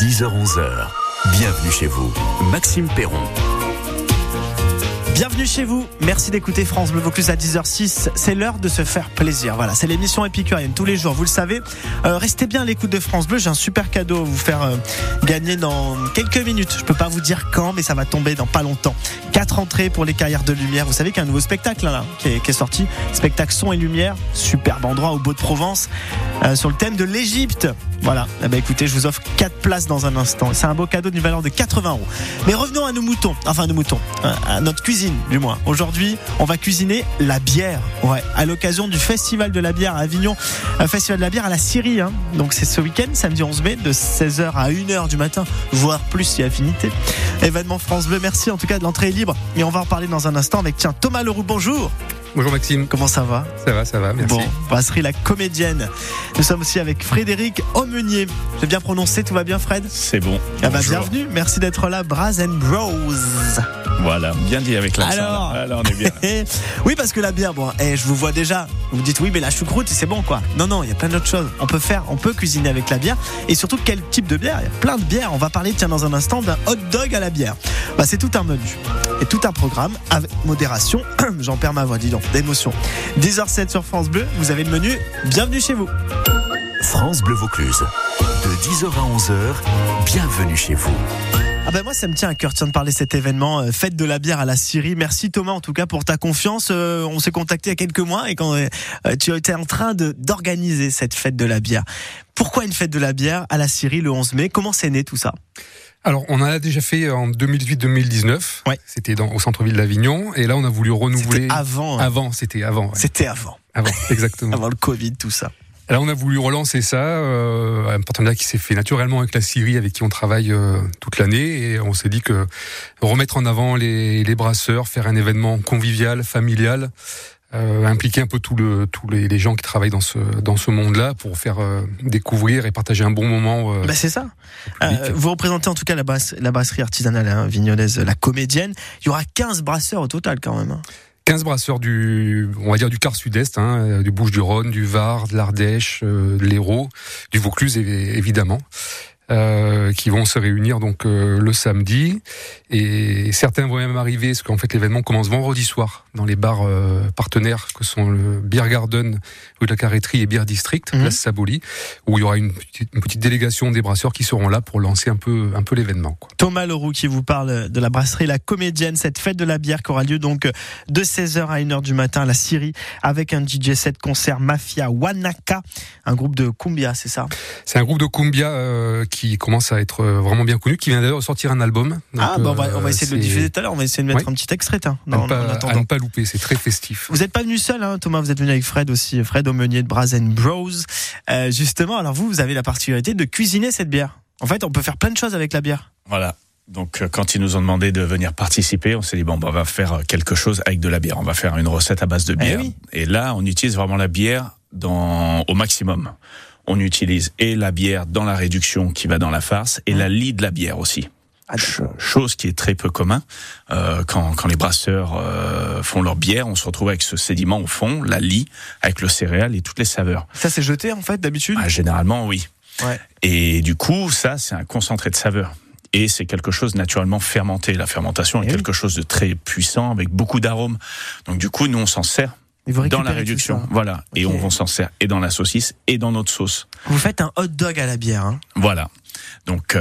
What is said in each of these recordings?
10h-11h. Bienvenue chez vous. Maxime Perron. Bienvenue chez vous, merci d'écouter France Bleu Vaucluse à 10h06, c'est l'heure de se faire plaisir. Voilà, c'est l'émission épicurienne tous les jours, vous le savez. Restez bien à l'écoute de France Bleu, j'ai un super cadeau à vous faire gagner dans quelques minutes. Je peux pas vous dire quand, mais ça va tomber dans pas longtemps. 4 entrées pour les Carrières de Lumière. Vous savez qu'il y a un nouveau spectacle là, qui est sorti, spectacle son et lumière, superbe endroit au Beau-de-Provence, sur le thème de l'Égypte. Voilà, écoutez, je vous offre 4 places dans un instant. C'est un beau cadeau d'une valeur de 80€. Mais revenons à nos moutons, à notre cuisine du moins. Aujourd'hui, on va cuisiner la bière. Ouais, à l'occasion du Festival de la bière à Avignon, Festival de la bière à la Syrie. Donc c'est ce week-end, samedi 11 mai, de 16h à 1h du matin, voire plus si affinité. Événement France Bleu, merci en tout cas de l'entrée est libre. Et on va en parler dans un instant avec Thomas Leroux, bonjour. Bonjour Maxime. Comment ça va ? Ça va, merci. Bon, brasserie La Comédienne. Nous sommes aussi avec Frédéric Aumenier. J'ai bien prononcé, tout va bien Fred ? C'est bon. Bienvenue, merci d'être là, Bras & Bros. Voilà, bien dit avec l'accent. Alors on est bien. Oui, parce que la bière, je vous vois déjà. Vous me dites oui, mais la choucroute, c'est bon quoi. Non, il y a plein d'autres choses. On peut cuisiner avec la bière. Et surtout, quel type de bière ? Il y a plein de bières. On va parler, dans un instant, d'un hot dog à la bière. C'est tout un menu et tout un programme avec modération. J'en perds ma voix, dis donc, d'émotion. 10h07 sur France Bleu, vous avez le menu. Bienvenue chez vous. France Bleu Vaucluse. De 10h à 11h, bienvenue chez vous. Moi ça me tient à cœur de parler de cet événement fête de la bière à la Syrie. Merci Thomas en tout cas pour ta confiance. On s'est contacté il y a quelques mois et quand tu étais en train d'organiser cette fête de la bière. Pourquoi une fête de la bière à la Syrie le 11 mai ? Comment c'est né tout ça ? Alors, on en a déjà fait en 2018-2019. Ouais. C'était au centre-ville d'Avignon. Et là, on a voulu renouveler. C'était avant. C'était avant. Ouais. C'était avant. Avant, exactement. Avant le Covid, tout ça. Là, on a voulu relancer ça, un partenariat qui s'est fait naturellement avec la Syrie, avec qui on travaille toute l'année, et on s'est dit que remettre en avant les brasseurs, faire un événement convivial, familial, impliquer un peu tous les gens qui travaillent dans ce monde-là pour faire découvrir et partager un bon moment. C'est ça. Vous représentez en tout cas la brasserie artisanale vignonnaise, La Comédienne. Il y aura 15 brasseurs au total quand même. 15 brasseurs du quart sud-est, du Bouches-du-Rhône, du Var, de l'Ardèche, de l'Hérault, du Vaucluse évidemment, qui vont se réunir donc le samedi. Et certains vont même arriver, parce qu'en fait l'événement commence vendredi soir dans les bars partenaires que sont le Beer Garden, rue de la Carreterie et Beer District, place Saboli, où il y aura une petite délégation des brasseurs qui seront là pour lancer un peu l'événement, quoi. Thomas Leroux qui vous parle de la brasserie La Comédienne, cette fête de la bière qui aura lieu donc de 16h à 1h du matin à la Syrie, avec un DJ set concert Mafia Wanaka, un groupe de cumbia, c'est ça ? C'est un groupe de cumbia qui commence à être vraiment bien connu, qui vient d'ailleurs de sortir un album. Donc, on va essayer de le diffuser tout à l'heure, on va essayer de mettre un petit extrait. À ne pas louper, c'est très festif. Vous n'êtes pas venu seul, Thomas, vous êtes venu avec Fred aussi, Fred Aumenier de Bras & Bros. Justement, alors vous avez la particularité de cuisiner cette bière. En fait, on peut faire plein de choses avec la bière. Voilà. Donc, quand ils nous ont demandé de venir participer, on s'est dit, on va faire quelque chose avec de la bière. On va faire une recette à base de bière. Oui. Et là, on utilise vraiment la bière au maximum. On utilise et la bière dans la réduction qui va dans la farce et la lie de la bière aussi. Chose qui est très peu commun. Quand les brasseurs font leur bière, on se retrouve avec ce sédiment au fond, la lie, avec le céréal et toutes les saveurs. Ça c'est jeté en fait d'habitude ? Généralement oui. Ouais. Et du coup, ça c'est un concentré de saveurs. Et c'est quelque chose naturellement fermenté. La fermentation est quelque chose de très puissant, avec beaucoup d'arômes. Donc du coup, nous on s'en sert dans la réduction. Voilà. Okay. Et on s'en sert et dans la saucisse et dans notre sauce. Vous faites un hot dog à la bière, Voilà. Donc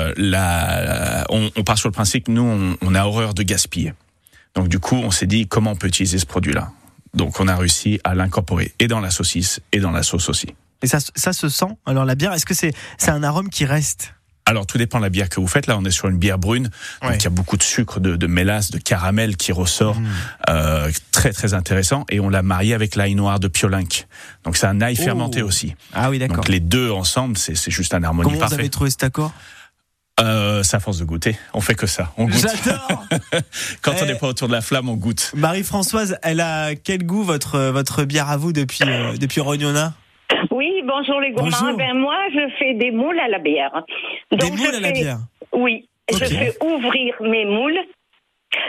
on part sur le principe que nous on a horreur de gaspiller. Donc du coup on s'est dit comment on peut utiliser ce produit-là. Donc on a réussi à l'incorporer et dans la saucisse et dans la sauce aussi. Et ça se sent. Alors la bière, est-ce que c'est un arôme qui reste ? Alors tout dépend de la bière que vous faites. Là on est sur une bière brune, donc il y a beaucoup de sucre, de mélasse, de caramel qui ressort, très très intéressant. Et on l'a marié avec l'ail noir de Piolinck. Donc c'est un ail fermenté aussi. Ah oui, d'accord. Donc les deux ensemble, c'est juste un harmonie parfait. Comment vous avez trouvé cet accord ? C'est à force de goûter. On fait que ça. On goûte. J'adore. Quand on n'est pas autour de la flamme, on goûte. Marie-Françoise, elle a quel goût votre bière à vous depuis Rognona ? Oui, bonjour les gourmands. Bonjour. Moi, je fais des moules à la bière. Donc, des moules à la bière ? Oui, Okay. Je fais ouvrir mes moules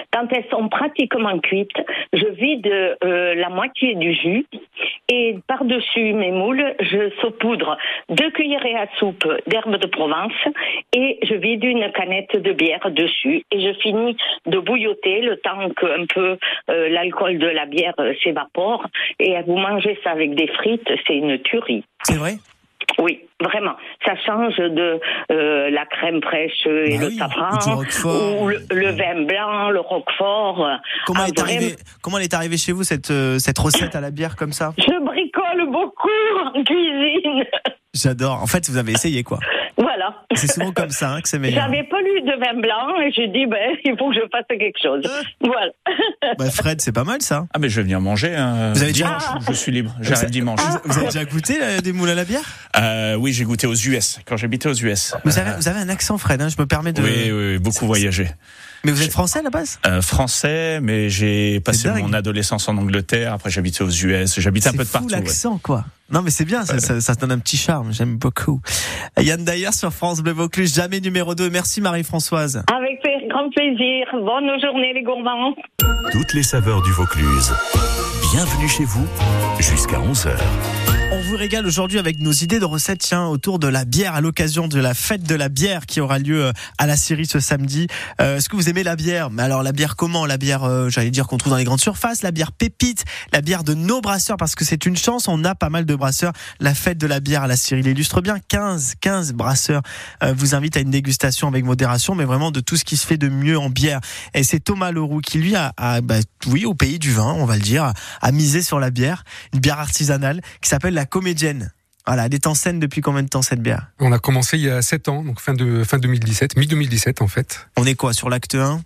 quand elles sont pratiquement cuites, je vide la moitié du jus et par-dessus mes moules, je saupoudre 2 cuillerées à soupe d'herbes de Provence et je vide une canette de bière dessus et je finis de bouilloter le temps qu'un peu l'alcool de la bière s'évapore et vous mangez ça avec des frites, c'est une tuerie. C'est vrai? Oui, vraiment. Ça change de la crème fraîche et le safran, ou le vin blanc, le roquefort. Comment elle est arrivée chez vous cette recette à la bière comme ça? Je bricole beaucoup en cuisine. J'adore. En fait, vous avez essayé quoi? Voilà. C'est souvent comme ça que c'est meilleur. J'avais pas lu de vin blanc et j'ai dit il faut que je fasse quelque chose. Voilà. Fred, c'est pas mal ça. Ah mais je vais venir manger. Vous avez dimanche, je suis libre. J'arrive dimanche. Vous avez déjà goûté des moules à la bière? Oui, j'ai goûté aux US quand j'habitais aux US. Vous avez un accent, Fred. Je me permets de. Oui, beaucoup voyagé. Mais vous êtes français à la base? Français, mais j'ai passé mon adolescence en Angleterre. Après, j'habitais aux US. J'habitais un peu de partout. C'est fou l'accent, quoi. Non, mais c'est bien, ça donne un petit charme. J'aime beaucoup. Yann Dayer sur France Bleu Vaucluse, jamais numéro 2. Merci Marie-Françoise. Avec grand plaisir. Bonne journée les gourmands. Toutes les saveurs du Vaucluse. Bienvenue chez vous jusqu'à 11h. On vous régale aujourd'hui avec nos idées de recettes autour de la bière à l'occasion de la fête de la bière qui aura lieu à la Syrie ce samedi. Est-ce que vous aimez la bière? Mais alors la bière comment? La bière, j'allais dire qu'on trouve dans les grandes surfaces, la bière pépite, la bière de nos brasseurs parce que c'est une chance, on a pas mal de brasseurs. La fête de la bière à la Syrie l'illustre bien. 15 brasseurs vous invitent à une dégustation avec modération, mais vraiment de tout ce qui se fait de mieux en bière. Et c'est Thomas Leroux qui lui au pays du vin, on va le dire, a misé sur la bière, une bière artisanale qui s'appelle la Comédienne. Voilà, elle est en scène depuis combien de temps cette bière? On a commencé il y a 7 ans, donc fin 2017, mi-2017 en fait. On est quoi, sur l'acte 1?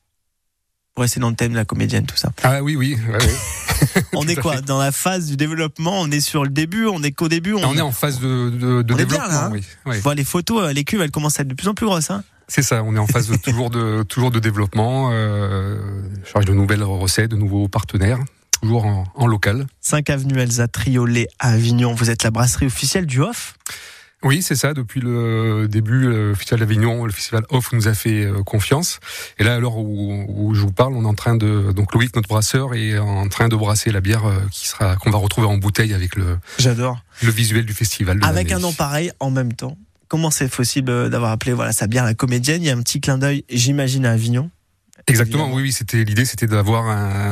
Pour rester dans le thème de la Comédienne, tout ça. Ah oui. Ouais. On est quoi? Dans la phase du développement? On est sur le début? On est qu'au début? On est en phase de développement. Est bien, là, oui. Je vois les photos, les cuves, elles commencent à être de plus en plus grosses. C'est ça, on est en phase toujours de développement, charge de nouvelles recettes, de nouveaux partenaires. Toujours en local. 5 avenue Elsa Triolet à Avignon. Vous êtes la brasserie officielle du Off? Oui, c'est ça. Depuis le début, le Festival d'Avignon, le Festival Off nous a fait confiance. Et là, à l'heure où je vous parle, on est en train donc Loïc, notre brasseur, est en train de brasser la bière qu'on va retrouver en bouteille avec J'adore. Le visuel du festival. Avec un nom pareil en même temps. Comment c'est possible d'avoir appelé sa bière la Comédienne? Il y a un petit clin d'œil, j'imagine, à Avignon. Exactement, oui, l'idée c'était d'avoir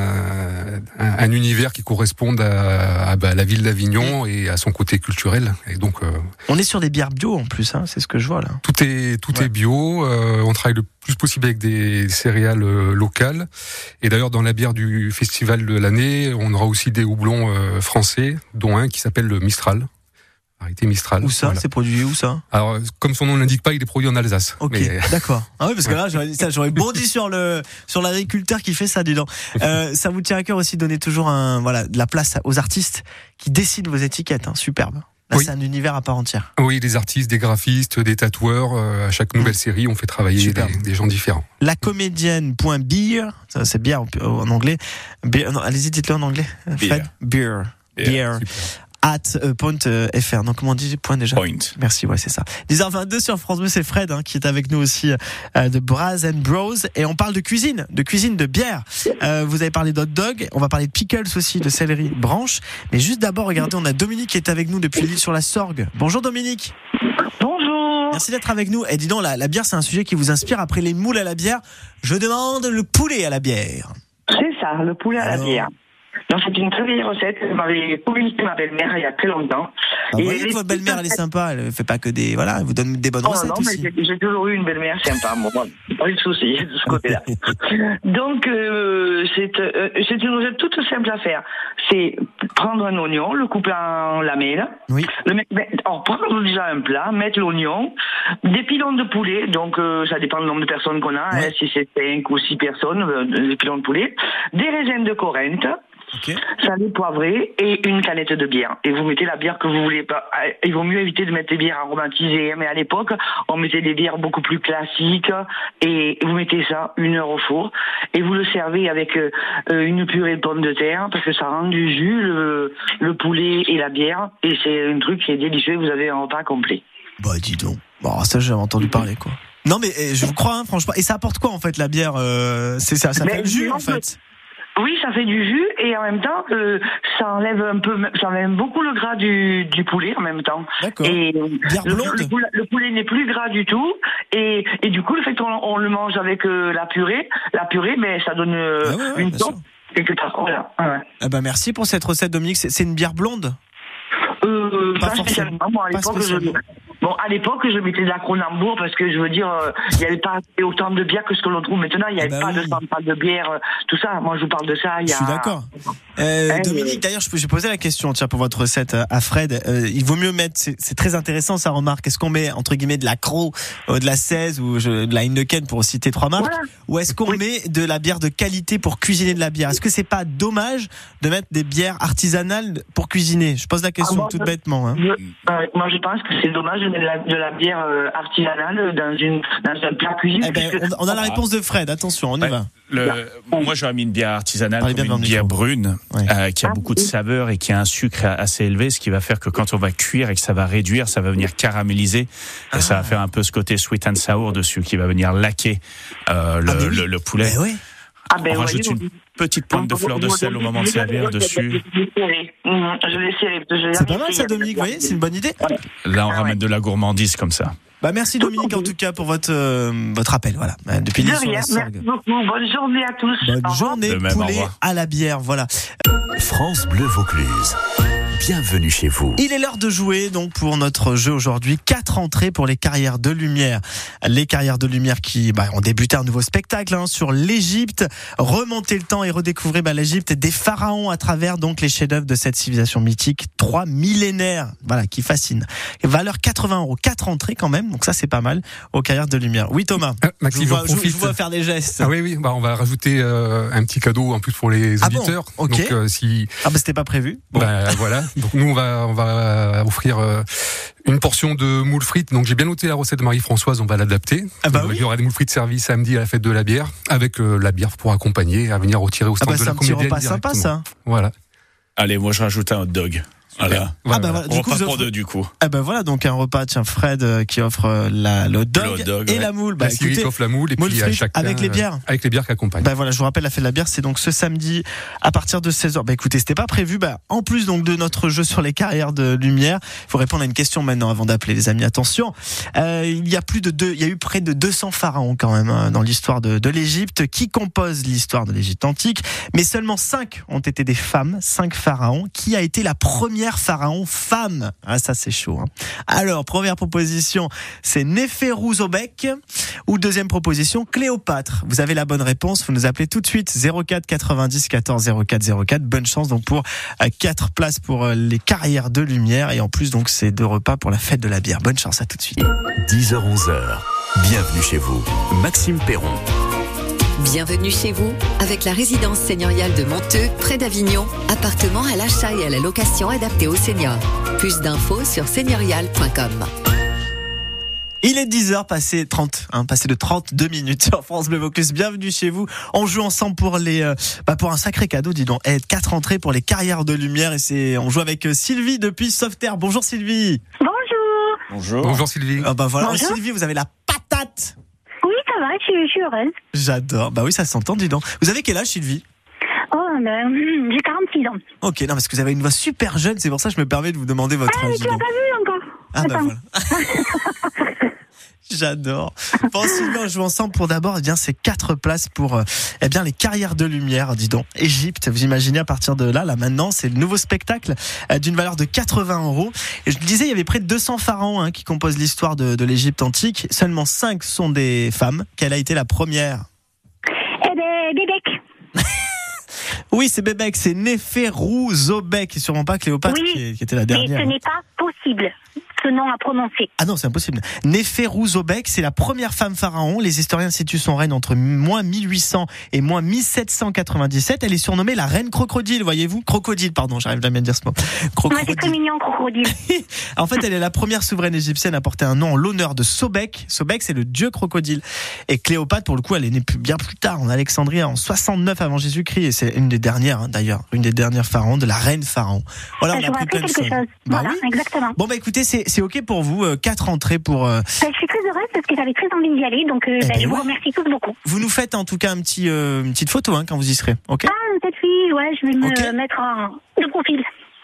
un univers qui corresponde à la ville d'Avignon et à son côté culturel. Et donc, on est sur des bières bio en plus, c'est ce que je vois là. Tout est bio, on travaille le plus possible avec des céréales locales. Et d'ailleurs, dans la bière du festival de l'année, on aura aussi des houblons français, dont un qui s'appelle le Mistral. Variété Mistral. Où ça? Voilà. C'est produit où ça? Alors, comme son nom l'indique pas, il est produit en Alsace. Ok, d'accord. Ah oui, parce que là, j'aurais bondi sur l'agriculteur qui fait ça, dis donc. Ça vous tient à cœur aussi de donner toujours de la place aux artistes qui dessinent vos étiquettes, superbe. Là, oui. C'est un univers à part entière. Oui, des artistes, des graphistes, des tatoueurs. À chaque nouvelle série, on fait travailler des gens différents. Lacomédienne.beer, ça c'est bière en anglais. Beer, non, allez-y, dites-le en anglais. Fred. Beer. @point.fr. Donc comment on dit point déjà? Point. Merci, c'est ça. 10h22 sur France Bleu, c'est Fred qui est avec nous aussi de Bras and Bros et on parle de cuisine de bière. Vous avez parlé d'hot dog, on va parler de pickles aussi, de céleri branche. Mais juste d'abord, regardez, on a Dominique qui est avec nous depuis l'île sur la Sorgue. Bonjour Dominique. Bonjour. Merci d'être avec nous. Et dis donc, la bière c'est un sujet qui vous inspire. Après les moules à la bière, je demande le poulet à la bière. C'est ça, le poulet à la bière. Donc c'est une très vieille recette que m'avait communiquée ma belle-mère il y a très longtemps. Vous voyez que votre belle-mère elle est sympa, elle fait pas que elle vous donne des bonnes recettes aussi. Mais j'ai toujours eu une belle-mère sympa, pas eu de soucis de ce côté-là. Donc c'est une recette toute simple à faire. C'est prendre un oignon, le couper en lamelles, prendre déjà un plat, mettre l'oignon, des pilons de poulet, donc ça dépend du nombre de personnes qu'on a, si c'est 5 ou 6 personnes, des pilons de poulet, des raisins de Corinthe. Okay. Salé, poivré et une canette de bière. Et vous mettez la bière que vous voulez pas. Il vaut mieux éviter de mettre des bières aromatisées. Mais à l'époque, on mettait des bières beaucoup plus classiques. Et vous mettez ça 1 heure au four. Et vous le servez avec une purée de pommes de terre parce que ça rend du jus, le poulet et la bière. Et c'est un truc qui est délicieux. Vous avez un repas complet. Dis donc. Bon, ça, j'avais entendu parler, quoi. Non mais je vous crois, hein, franchement. Et ça apporte quoi en fait la bière C'est ça fait le jus en fait. Oui, ça fait du jus et en même temps, ça enlève beaucoup le gras du poulet en même temps. D'accord. Et bière blonde. Le poulet n'est plus gras du tout et du coup le fait qu'on le mange avec la purée, mais ça donne une sauce. Voilà. Ouais. Ah bah merci pour cette recette, Dominique. C'est une bière blonde. Pas spécialement. Moi, à l'époque, je mettais de la Kronenbourg parce que je veux dire, il n'y avait pas autant de bière que ce que l'on trouve maintenant. Il n'y avait pas de centrale de bière, tout ça. Moi, je vous parle de ça. Je suis d'accord. Dominique, d'ailleurs, je posais la question, tiens, pour votre recette à Fred. Il vaut mieux mettre, c'est très intéressant sa remarque. Est-ce qu'on met entre guillemets de la Cros, de la 16 ou de la Heineken pour citer 3 marques, ou est-ce qu'on met de la bière de qualité pour cuisiner de la bière? Est-ce que c'est pas dommage de mettre des bières artisanales pour cuisiner? Je pose la question tout bêtement. Hein. Moi, je pense que c'est dommage de mettre de la bière artisanale dans un plat cuisiné. On a la réponse de Fred. Attention, on y va. Moi, j'aurais mis une bière artisanale comme une bière brune qui a beaucoup de saveur et qui a un sucre assez élevé, ce qui va faire que quand on va cuire et que ça va réduire, ça va venir caraméliser et ça va faire un peu ce côté sweet and sour dessus qui va venir laquer le poulet. On rajoute une petite pointe de fleur de sel au moment de servir dessus. C'est pas mal ça, Dominique, vous voyez, c'est une bonne idée. Là, on ramène de la gourmandise comme ça. Merci Dominique en tout cas pour votre appel, voilà. Depuis merci beaucoup, bonne journée à tous. Bonne journée, poulet à la bière, voilà. France Bleu Vaucluse. Bienvenue chez vous. Il est l'heure de jouer donc pour notre jeu aujourd'hui. 4 entrées pour les Carrières de Lumière. Les Carrières de Lumière qui ont débuté un nouveau spectacle sur l'Égypte. Remonter le temps et redécouvrir l'Égypte des pharaons à travers donc les chefs-d'œuvre de cette civilisation mythique. 3 millénaires, qui fascine. Valeur 80 €. 4 entrées quand même, donc ça c'est pas mal aux Carrières de Lumière. Oui Thomas, Maxime, je vous vois faire des gestes. Oui, on va rajouter un petit cadeau en plus pour les auditeurs. Bon, ok. Donc c'était pas prévu. Bon. Voilà. Donc nous on va offrir une portion de moules frites. Donc j'ai bien noté la recette de Marie-Françoise, on va l'adapter. Il y aura des moules frites servies samedi à la fête de la bière avec la bière pour accompagner, à venir retirer au stand de la comédienne. C'est un petit repas sympa ça. Voilà. Allez, moi je rajoute un hot dog. Voilà. On repas pour deux du coup. Donc un repas, Fred qui offre le hot dog et la moule. Sylvie offre la moule et puis à chacun avec les bières. Avec les bières qui accompagnent. Je vous rappelle la fête de la bière, c'est donc ce samedi à partir de 16h. Écoutez, c'était pas prévu. En plus donc de notre jeu sur les Carrières de Lumière, il faut répondre à une question maintenant avant d'appeler les amis. Attention, il y a eu près de 200 pharaons quand même dans l'histoire de l'Égypte qui composent l'histoire de l'Égypte antique, mais seulement 5 ont été des femmes, 5 pharaons. Qui a été la première pharaon femme? Ça c'est chaud. Alors, première proposition, c'est Néferu-Sobek, ou deuxième proposition, Cléopâtre. Vous avez la bonne réponse, vous nous appelez tout de suite 04 90 14 04 04. Bonne chance donc pour 4 places pour les Carrières de Lumière et en plus donc c'est 2 repas pour la fête de la bière. Bonne chance, à tout de suite. 10h-11h. Bienvenue chez vous. Maxime Perron. Bienvenue chez vous avec la résidence seigneuriale de Monteux, près d'Avignon. Appartement à l'achat et à la location adapté aux seniors. Plus d'infos sur seigneurial.com. Il est 10h, passé de 32 minutes sur France Bleu Vaucluse. Bienvenue chez vous. On joue ensemble pour pour un sacré cadeau, dis donc. 4 entrées pour les Carrières de Lumière et on joue avec Sylvie depuis Sauveterre. Bonjour Sylvie. Bonjour Sylvie. Bonjour. Sylvie, vous avez la patate. Oui, ça va, je suis heureuse. J'adore. Oui, ça s'entend, dis donc. Vous avez quel âge, Sylvie? J'ai 46 ans. Ok, non, parce que vous avez une voix super jeune, c'est pour ça que je me permets de vous demander votre âge. Mais tu l'as pas vu encore. Voilà. J'adore. Sylvie, on joue ensemble pour d'abord, ces 4 places pour, les Carrières de Lumière, dis donc. Égypte, vous imaginez à partir de là, maintenant, c'est le nouveau spectacle d'une valeur de 80 €. Et je le disais, il y avait près de 200 pharaons qui composent l'histoire de l'Égypte antique. Seulement 5 sont des femmes. Quelle a été la première? Bébek. Oui, c'est Bébek, c'est Néferu-Sobek, et sûrement pas Cléopâtre qui était la dernière. Mais ce n'est pas possible, ce nom à prononcer. Ah non, c'est impossible. Néferu-Sobek, c'est la première femme pharaon. Les historiens situent son règne entre moins 1800 et moins 1797. Elle est surnommée la reine crocodile, voyez-vous. Crocodile, pardon, j'arrive jamais à dire ce mot. Ouais, c'est très mignon, crocodile. En fait, elle est la première souveraine égyptienne à porter un nom en l'honneur de Sobek. Sobek, c'est le dieu crocodile. Et Cléopâtre, pour le coup, elle est née bien plus tard, en Alexandrie, en 69 avant Jésus-Christ. Et c'est une des dernières, d'ailleurs, une des dernières pharaons, de la reine pharaon. Voilà, on a appris plein de choses. Voilà, exactement. Bon, écoutez, c'est c'est ok pour vous, 4 entrées pour... Je suis très heureuse parce que j'avais très envie d'y aller, donc je vous remercie tous beaucoup. Vous nous faites en tout cas une petite photo quand vous y serez, ok? Ah, peut-être oui, ouais, je vais me mettre de profil.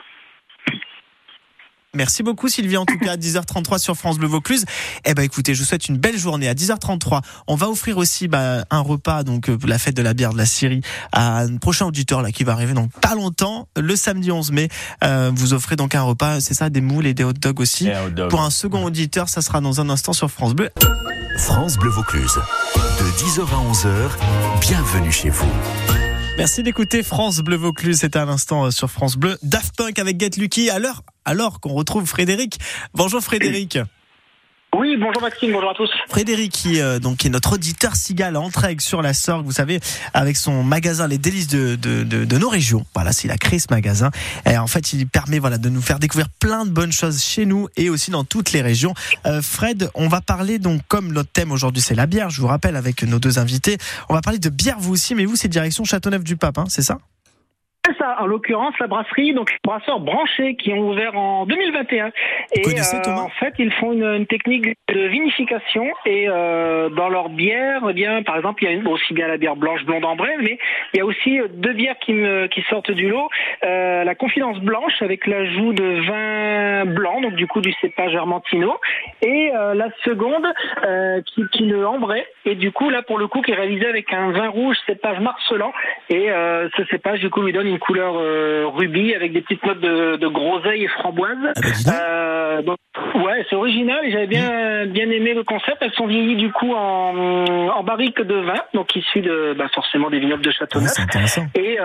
Merci beaucoup Sylvie, en tout cas à 10h33 sur France Bleu Vaucluse. Écoutez, je vous souhaite une belle journée. À 10h33, on va offrir aussi un repas, donc la fête de la bière de la Syrie, à un prochain auditeur là qui va arriver dans pas longtemps, le samedi 11 mai. Vous offrez donc un repas, c'est ça, des moules et des hot dogs aussi. Pour un second auditeur, ça sera dans un instant sur France Bleu. France Bleu Vaucluse, de 10h à 11h, bienvenue chez vous. Merci d'écouter France Bleu Vaucluse, c'était à l'instant sur France Bleu. Daft Punk avec Get Lucky, alors qu'on retrouve Frédéric. Bonjour Frédéric. Oui, bonjour Maxime, bonjour à tous. Frédéric qui est notre auditeur cigale à Entraigues sur la Sorgue, vous savez, avec son magasin Les Délices de nos régions. Voilà, il a créé ce magasin. Et en fait, il permet de nous faire découvrir plein de bonnes choses chez nous et aussi dans toutes les régions. Fred, on va parler donc, comme notre thème aujourd'hui c'est la bière, je vous rappelle avec nos deux invités, on va parler de bière vous aussi, mais vous c'est direction Châteauneuf-du-Pape, c'est ça ? C'est ça, en l'occurrence la brasserie, donc brasseurs branchés qui ont ouvert en 2021. Et vous connaissez Thomas ? En fait, ils font une technique de vinification et dans leur bière, par exemple, il y a aussi bien la bière blanche blonde ambrée, mais il y a aussi deux bières qui sortent du lot. La Confidence blanche avec l'ajout de vin blanc, donc du coup du cépage Armentino, et la seconde qui est le ambré, et du coup là pour le coup qui est réalisé avec un vin rouge cépage Marcellan, et ce cépage du coup lui donne une couleur rubis avec des petites notes de groseille et framboise. Donc, ouais, c'est original et j'avais bien aimé le concept. Elles sont vieillies du coup en barrique de vin, donc issues de forcément des vignobles de Châteauneuf. C'est intéressant. Et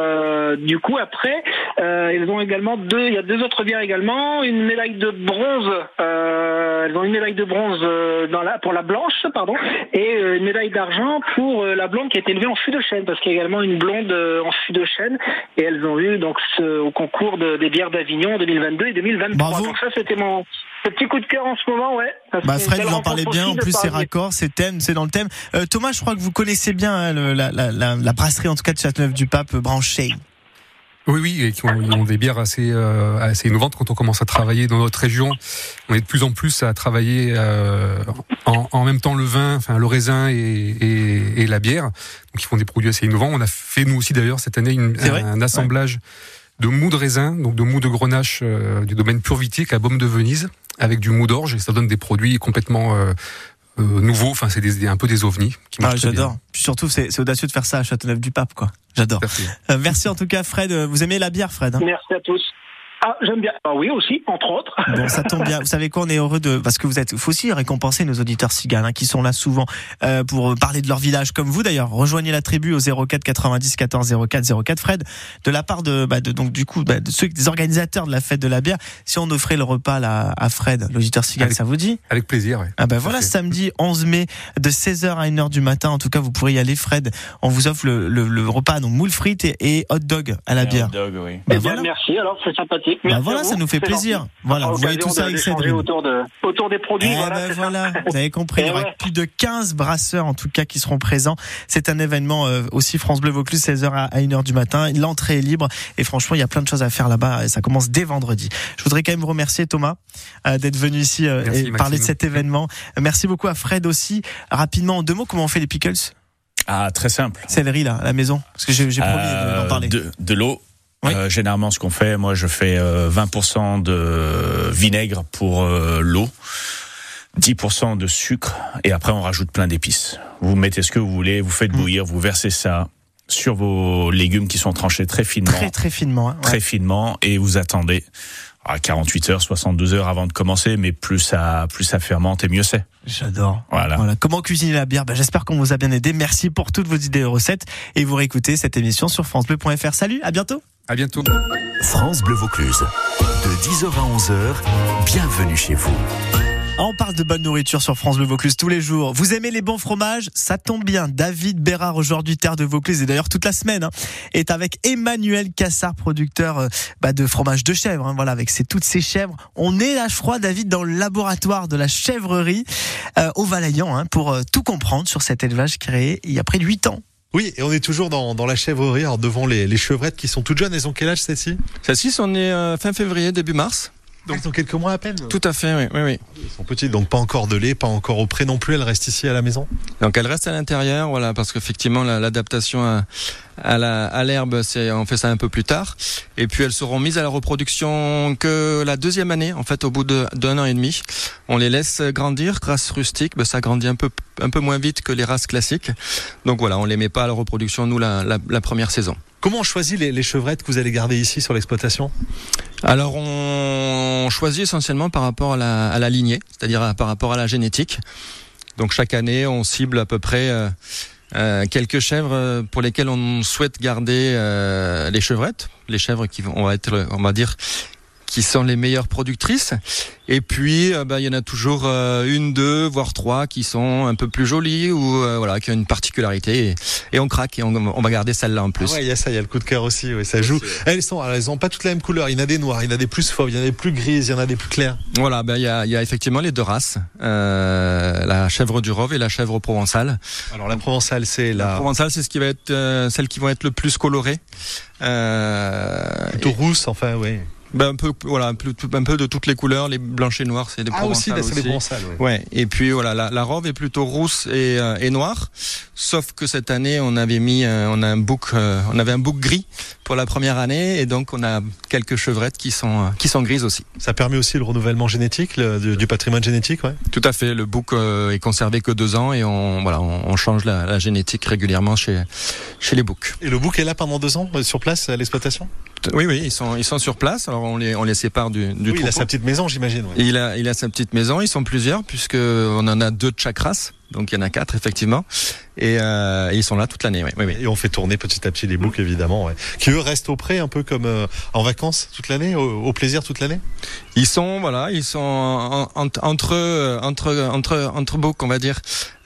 du coup après, elles ont également il y a deux autres bières également, une médaille de bronze. Elles ont une médaille de bronze pour la blanche, et une médaille d'argent pour la blonde qui a été élevée en fût de chêne, parce qu'il y a également une blonde en fût de chêne. Et elles ont eu donc au concours des bières d'Avignon 2022 et 2023. Bravo. Donc ça, c'était mon petit coup de cœur en ce moment, ouais. Fred, vous en parlez bien. En plus, c'est raccord, c'est dans le thème. Thomas, je crois que vous connaissez bien la brasserie, en tout cas de Châteauneuf-du-Pape, branchée. Oui, et ils ont des bières assez innovantes. Quand on commence à travailler dans notre région, on est de plus en plus à travailler en même temps le vin, le raisin et la bière. Donc ils font des produits assez innovants. On a fait nous aussi d'ailleurs cette année un assemblage de mou de raisin, donc de mou de grenache du domaine Purvitique à Baume de Venise, avec du mou d'orge, et ça donne des produits complètement nouveaux. C'est un peu des ovnis qui marchent très j'adore. bien. Puis surtout, c'est audacieux de faire ça à Châteauneuf-du-Pape, quoi. J'adore. Merci en tout cas, Fred. Vous aimez la bière, Fred? Merci à tous. Ah, j'aime bien. Ah oui, aussi, entre autres. Bon, ça tombe bien. Vous savez quoi, on est heureux parce que faut aussi récompenser nos auditeurs cigales, qui sont là souvent, pour parler de leur village, comme vous d'ailleurs. Rejoignez la tribu au 04 90 14 04 04. Fred, de la part de ceux, des organisateurs de la fête de la bière, si on offrait le repas là, à Fred, l'auditeur cigale, ça vous dit? Avec plaisir, oui. Voilà, samedi 11 mai, de 16h à 1h du matin. En tout cas, vous pourrez y aller, Fred. On vous offre le repas, donc moule frites et hot dog à la bière. Hot dog, oui. Voilà. Merci, alors c'est sympathique. Voilà, ça nous fait plaisir. Gentil. Voilà, vous voyez tout ça avec Cédric. Autour des produits. Voilà, vous avez compris. Il y aura plus de 15 brasseurs, en tout cas, qui seront présents. C'est un événement aussi France Bleu Vaucluse, 16h à 1h du matin. L'entrée est libre. Et franchement, il y a plein de choses à faire là-bas. Et ça commence dès vendredi. Je voudrais quand même remercier Thomas d'être venu ici et parler de cet événement. Merci beaucoup à Fred aussi. Rapidement, en 2 mots, comment on fait les pickles? Ah, très simple. Céleri, là, à la maison. Parce que j'ai promis d'en parler. De l'eau. Oui. Généralement, ce qu'on fait, moi, je fais 20% de vinaigre pour l'eau, 10% de sucre, et après, on rajoute plein d'épices. Vous mettez ce que vous voulez, vous faites bouillir, vous versez ça sur vos légumes qui sont tranchés très finement. Très finement. Très finement, et vous attendez à 48 heures, 72 heures avant de commencer, mais plus ça fermente et mieux c'est. J'adore. Voilà. Comment cuisiner la bière? J'espère qu'on vous a bien aidé. Merci pour toutes vos idées et recettes, et vous réécoutez cette émission sur francebleu.fr. Salut, à bientôt. À bientôt. France Bleu Vaucluse, de 10h à 11h, bienvenue chez vous. On parle de bonne nourriture sur France Bleu Vaucluse tous les jours. Vous aimez les bons fromages? Ça tombe bien. David Bérard, aujourd'hui terre de Vaucluse, et d'ailleurs toute la semaine, est avec Emmanuel Cassard, producteur de fromage de chèvre. Voilà, avec toutes ces chèvres. On est là, je crois, David, dans le laboratoire de la chèvrerie au Valaillant, pour tout comprendre sur cet élevage créé il y a près de 8 ans. Oui, et on est toujours dans la chèvrerie, alors devant les chevrettes qui sont toutes jeunes. Elles ont quel âge, celles-ci? Celles-ci sont nées fin février, début mars. Donc ils ont quelques mois à peine. Tout à fait, oui. Ils sont petites, donc pas encore de lait, pas encore au pré non plus. Elles restent ici à la maison. Donc elles restent à l'intérieur, voilà, parce qu'effectivement l'adaptation à l'herbe, on fait ça un peu plus tard. Et puis elles seront mises à la reproduction que la deuxième année, en fait, au bout d'un an et demi. On les laisse grandir. Race rustique, ça grandit un peu moins vite que les races classiques. Donc voilà, on les met pas à la reproduction nous la première saison. Comment on choisit les chevrettes que vous allez garder ici sur l'exploitation ? Alors on choisit essentiellement par rapport à la lignée, c'est-à-dire par rapport à la génétique. Donc chaque année on cible à peu près quelques chèvres pour lesquelles on souhaite garder les chevrettes, les chèvres qui vont être, on va dire, qui sont les meilleures productrices. Et puis, il y en a toujours une, deux, voire trois qui sont un peu plus jolies ou qui ont une particularité. Et on craque et on va garder celle-là en plus. Ah ouais, il y a ça, il y a le coup de cœur aussi. Ouais, ça joue. Elles ont pas toutes la même couleur. Il y en a des noires, il y en a des plus fauves, il y en a des plus grises, il y en a des plus claires. Voilà, il y a effectivement les deux races, la chèvre du Rove et la chèvre provençale. Alors la provençale, la provençale, c'est ce qui va être celles qui vont être le plus colorées. Plutôt rousse, enfin, oui. Un peu de toutes les couleurs, les blanches et noires, c'est des provençales aussi. C'est des provençales, ouais. Et puis voilà, la Rove est plutôt rousse et noire, sauf que cette année on avait un bouc gris pour la première année, et donc on a quelques chevrettes qui sont grises aussi. Ça permet aussi le renouvellement génétique, du patrimoine génétique, ouais. Tout à fait. Le bouc est conservé que 2 ans et on change la génétique régulièrement chez les boucs. Et le bouc est là pendant 2 ans sur place à l'exploitation ? Oui, ils sont sur place. Alors on les sépare du troupeau. Il a sa petite maison, j'imagine. Ouais. Il a sa petite maison. Ils sont plusieurs puisque on en a 2 de chaque race. Donc il y en a 4 effectivement, et ils sont là toute l'année. Oui. Et on fait tourner petit à petit les boucs évidemment, qui eux restent au pré un peu comme en vacances toute l'année, au plaisir toute l'année. Ils sont entre boucs, on va dire,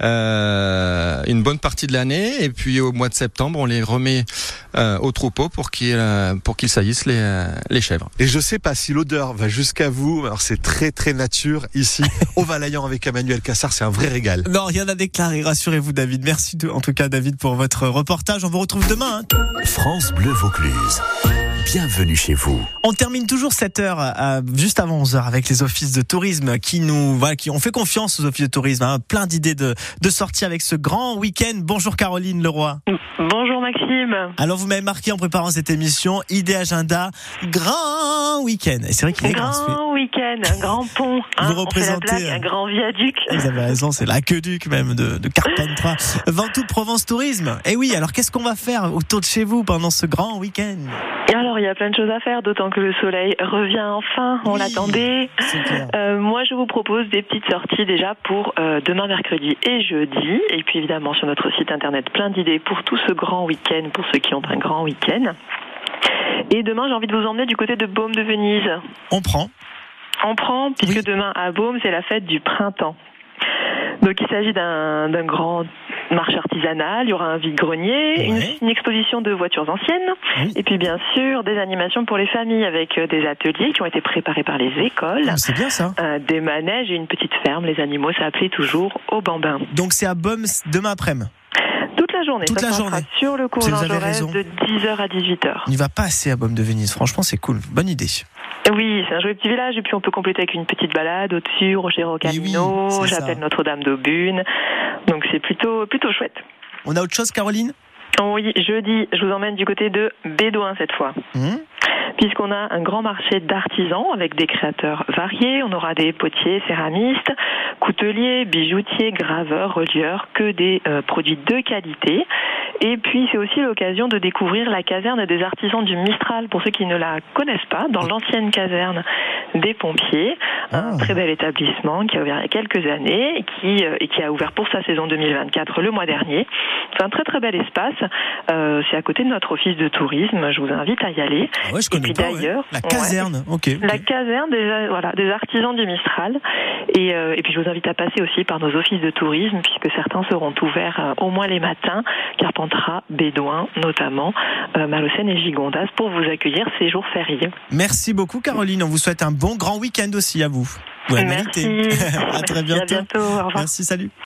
une bonne partie de l'année, et puis au mois de septembre on les remet au troupeau pour qu'ils saillissent les chèvres. Et je sais pas si l'odeur va jusqu'à vous. Alors c'est très très nature ici au Valaillant avec Emmanuel Cassard, c'est un vrai régal. Non, rien à déclarer, rassurez-vous David. Merci en tout cas David pour votre reportage. On vous retrouve demain. France Bleu Vaucluse. Bienvenue chez vous. On termine toujours cette heure juste avant 11h avec les offices de tourisme qui on fait confiance aux offices de tourisme. Plein d'idées de sorties avec ce grand week-end. Bonjour Caroline Leroy. Bonjour Maxime. Alors vous m'avez marqué en préparant cette émission, idée agenda, grand week-end. Et c'est vrai qu'il est grand week-end, un grand pont. Vous représentez un grand viaduc. Vous avez raison, c'est l'aqueduc même de Carpentras. Ventoux Provence Tourisme. Et oui, alors qu'est-ce qu'on va faire autour de chez vous pendant ce grand week-end ? Et alors il y a plein de choses à faire, d'autant que le soleil revient enfin, on l'attendait. Moi je vous propose des petites sorties déjà pour demain mercredi et jeudi, et puis évidemment sur notre site internet plein d'idées pour tout ce grand week-end, pour ceux qui ont un grand week-end. Et demain j'ai envie de vous emmener du côté de Baume de Venise. On prend, puisque demain à Baume c'est la fête du printemps. Donc il s'agit d'un grand marché artisanal, il y aura un vide-grenier, une exposition de voitures anciennes, et puis bien sûr des animations pour les familles avec des ateliers qui ont été préparés par les écoles. C'est bien ça. Des manèges et une petite ferme, les animaux s'appelaient toujours au Bambin. Donc c'est à Baume demain après-midi. Toute la journée. Toute la journée. Sur le cours Jean Jaurès de 10h à 18h. On y va pas assez à Baume de Venise, franchement c'est cool, bonne idée. Oui, c'est un joli petit village, et puis on peut compléter avec une petite balade au-dessus, Rocher Rocamino, j'appelle Notre-Dame d'Aubune, donc c'est plutôt chouette. On a autre chose Caroline ? Oui, jeudi, je vous emmène du côté de Bédouin cette fois. Puisqu'on a un grand marché d'artisans avec des créateurs variés. On aura des potiers, céramistes, couteliers, bijoutiers, graveurs, relieurs, que des produits de qualité. Et puis c'est aussi l'occasion de découvrir la caserne des artisans du Mistral, pour ceux qui ne la connaissent pas, dans l'ancienne caserne des pompiers. Un très bel établissement qui a ouvert il y a quelques années et qui a ouvert pour sa saison 2024 le mois dernier. C'est un très très bel espace. C'est à côté de notre office de tourisme. Je vous invite à y aller. Je connais pas, d'ailleurs, la caserne. La caserne des artisans du Mistral. Et puis je vous invite à passer aussi par nos offices de tourisme, puisque certains seront ouverts au moins les matins. Carpentras, Bédouin notamment, Malocène et Gigondas, pour vous accueillir ces jours fériés. Merci beaucoup Caroline. On vous souhaite un bon grand week-end aussi à vous. Merci. À très bientôt. À bientôt. Au revoir. Merci, salut.